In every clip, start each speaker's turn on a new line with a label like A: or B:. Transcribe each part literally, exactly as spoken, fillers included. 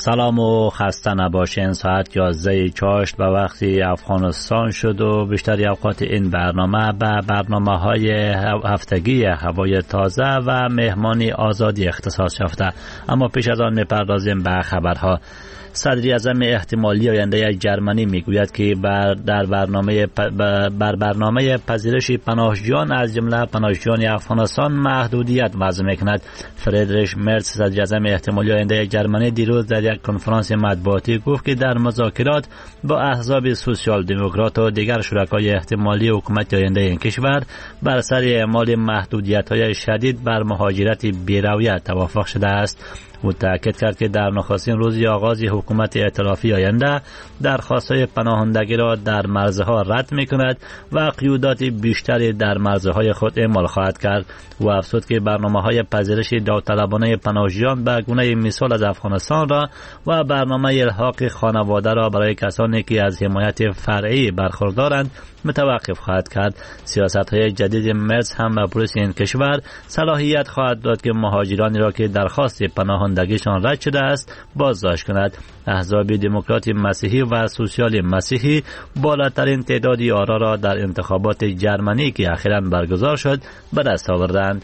A: سلام و خسته نباشین. ساعت یازده چاشت به وقت افغانستان شد و بیشتر اوقات این برنامه به برنامه های هفتگی هوای تازه و مهمانی آزادی اختصاص یافته. اما پیش از آن میپردازیم به خبرها. صدر اعظم احتمالی آینده جرمنی میگوید که بر در برنامه بر برنامه پذیرش پناهجویان از جمله پناهجویان افغانستان محدودیت وضع میکند. فریدریش مرز صدر اعظم احتمالی آینده جرمنی دیروز در یک کنفرانس مطبوعاتی گفت که در مذاکرات با احزاب سوسیال دموکرات و دیگر شرکای احتمالی حکومت آینده این کشور بر سر اعمال محدودیت‌های شدید بر مهاجرت بی‌رویه توافق شده است. او تاکید کرد که در نخستین روز آغاز حکومت ائتلافی آینده درخواست‌های پناهندگی را در مرزها رد می‌کند و قیودات بیشتری در مرزهای خود اعمال خواهد کرد. او افزود که برنامه‌های پذیرش داوطلبانه پناهجویان به گونه مثال از افغانستان را و برنامه الحاق خانواده را برای کسانی که از حمایت فرعی برخوردارند متوقف خواهد کرد. سیاست‌های جدید مرز هم به پلیس این کشور صلاحیت خواهد داد که مهاجرانی را که درخواست پناهندگیشان رد شده است بازداشت کند. احزاب دموکرات مسیحی و سوسیال مسیحی بالاترین تعداد آرا را در انتخابات جرمنی که اخیراً برگزار شد به دست آوردند.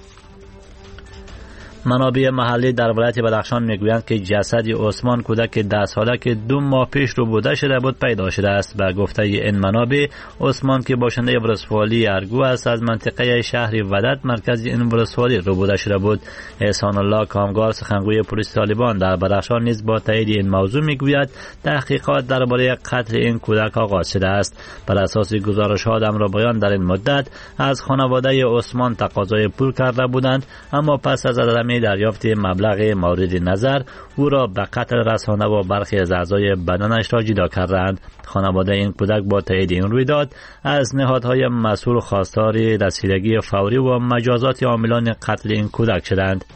A: منابع محلی در ولایت بدخشان میگویند که جسد عثمان کودک ده ساله که دو ماه پیش ربوده شده بود پیدا شده است. به گفته این منابع عثمان که باشنده ولسوالی ارگو است از منطقه شهر ودت مرکز این ولسوالی ربوده شده بود. احسان الله کامگار سخنگوی پلیس طالبان در بدخشان نیز با تایید این موضوع میگوید تحقیقات درباره قتل این کودک آغاز شده است. بر اساس گزارش‌ها امربایان در این مدت از خانواده عثمان تقاضای پول کرده بودند، اما پس از عدم دریافت مبلغ مورد نظر او را به قتل رسانده و برخی از اعضای بدنش را جدا کردند. خانواده این کودک با تایید این رویداد از نهادهای مسئول خواستار رسیدگی فوری و مجازات عاملان قتل این کودک شدند.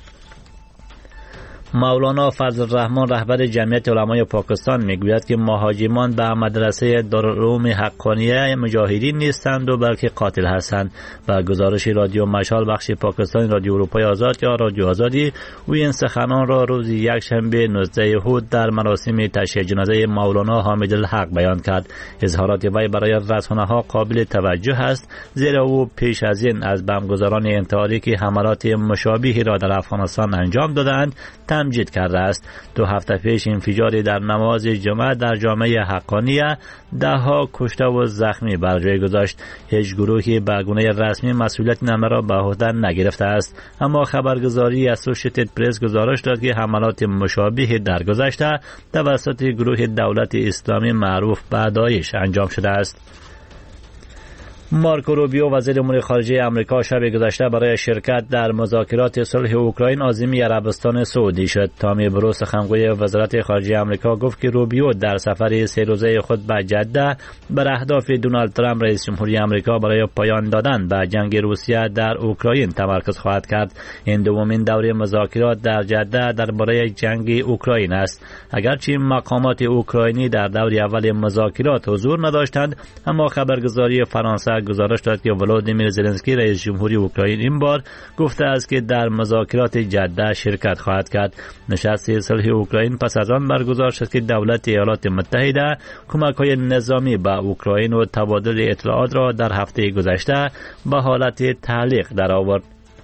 A: مولانا فضل الرحمن رهبر جمعیت علمای پاکستان میگوید که مهاجمان به مدرسه دارالعلوم حقانیه مجاهدین نیستند و بلکه قاتل هستند. و گزارش رادیو مشال بخش پاکستان رادیو اروپای آزاد یا رادیو آزادی او این سخنان را روز یکشنبه نوزده هود در مراسم تشییع جنازه مولانا حامد الحق بیان کرد. اظهارات وی برای رسانه‌ها قابل توجه است، زیرا او پیش از این از بمبگذاران انتحاری که حملات مشابهی را در افغانستان انجام دادند تمجید کرده است. دو هفته پیش انفجاری در نماز جمعه در جامعه حقانیه ده ها کشته و زخمی بر جای گذاشت. هیچ گروهی به گونه رسمی مسئولیت نامه را به عهده نگرفته است، اما خبرگزاری اسوسییتد پرس گزارش داد که حملات مشابه در گذشته توسط گروه دولت اسلامی معروف به داعش انجام شده است. مارکو روبیو وزیر امور خارجه آمریکا شب گذشته برای شرکت در مذاکرات صلح اوکراین عازم عربستان سعودی شد. تامی برو سخنگوی وزارت خارجه آمریکا گفت که روبیو در سفر سه روزه خود به جده بر اهداف دونالد ترامپ رئیس جمهوری آمریکا برای پایان دادن به جنگ روسیه در اوکراین تمرکز خواهد کرد. این دومین دوره مذاکرات در جده درباره جنگ اوکراین است. اگرچه مقامات اوکراینی در دور اول مذاکرات حضور نداشتند، اما خبرگزاری فرانسه گزارش داد که ولادیمیر زلنسکی رئیس جمهوری اوکراین این بار گفته است که در مذاکرات جده شرکت خواهد کرد. نشست صلح اوکراین پس از آن برگزار شد که دولت ایالات متحده کمک‌های نظامی به اوکراین و تبادل اطلاعات را در هفته گذشته به حالت تعلیق درآورد.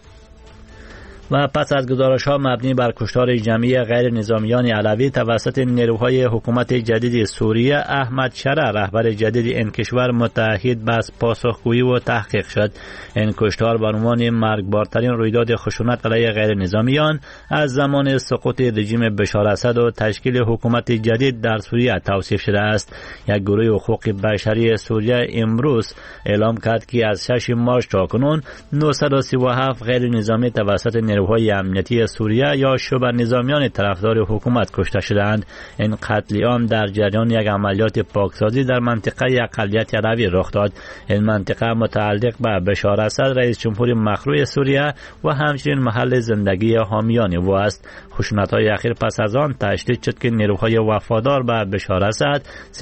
A: و پس از گزارش‌ها مبنی بر کشتار جمعی غیر نظامیان علوی توسط نیروهای حکومت جدید سوریه، احمد شرع رهبر جدید این کشور متعهد به پاسخگویی و تحقیق شد. این کشتار به عنوان مرگبارترین رویداد خشونت علیه غیر نظامیان از زمان سقوط رژیم بشار اسد و تشکیل حکومت جدید در سوریه توصیف شده است. یک گروه حقوق بشری سوریه امروز اعلام کرد که از شش مارس تا کنون نهصد و سی و هفت غیر نظامی توسط نیروهای امنیتی سوریه یا شبه نظامیان طرفدار حکومت کشته شدند. این قتل عام در جریان یک عملیات پاکسازی در منطقه اقلیت عربی رخ داد. این منطقه متعلق به بشار اسد رئیس جمهور مخلوع سوریه و همچنین محل زندگی حامیان او است. خشونت‌های اخیر پس از آن تشدید شد که نیروهای وفادار به بشار اسد